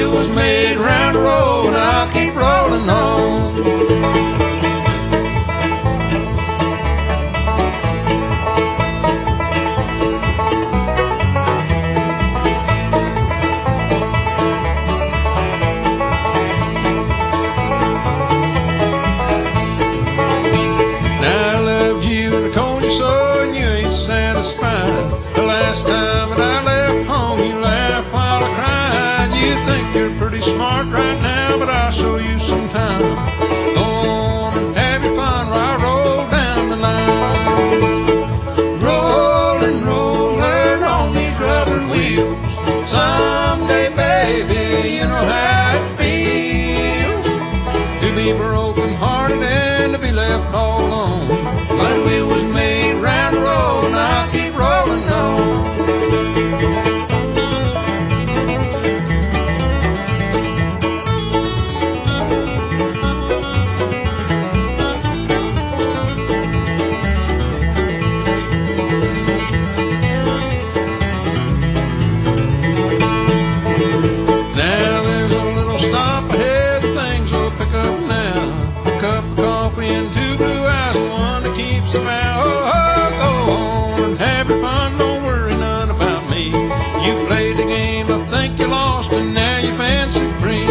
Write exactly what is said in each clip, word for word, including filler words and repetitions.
wheel was made round the road, and I'll keep rolling on. Satisfied. The last time that I left home, you laughed while I cried. You think you're pretty smart right now, but I'll show you sometime. Go on and have your fun while I roll down the line. Rolling, rolling on these rubber wheels. Someday, baby, you know how it feels to be broken hearted and to be left all alone. My wheel was made round the road, and I'll keep rolling on. Now there's a little stop ahead, things will pick up now. A cup of coffee and two blue eyes, and one that keeps them out. Oh, oh, go on and have your fun, don't worry none about me. You played the game, I think you lost, and now you fancy free.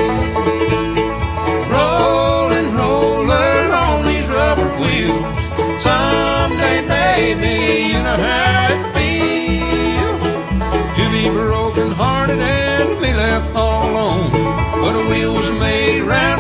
Rolling, rolling on these rubber wheels. Someday, baby, you know how it feels to be broken hearted and to be left all alone. But a wheel was made round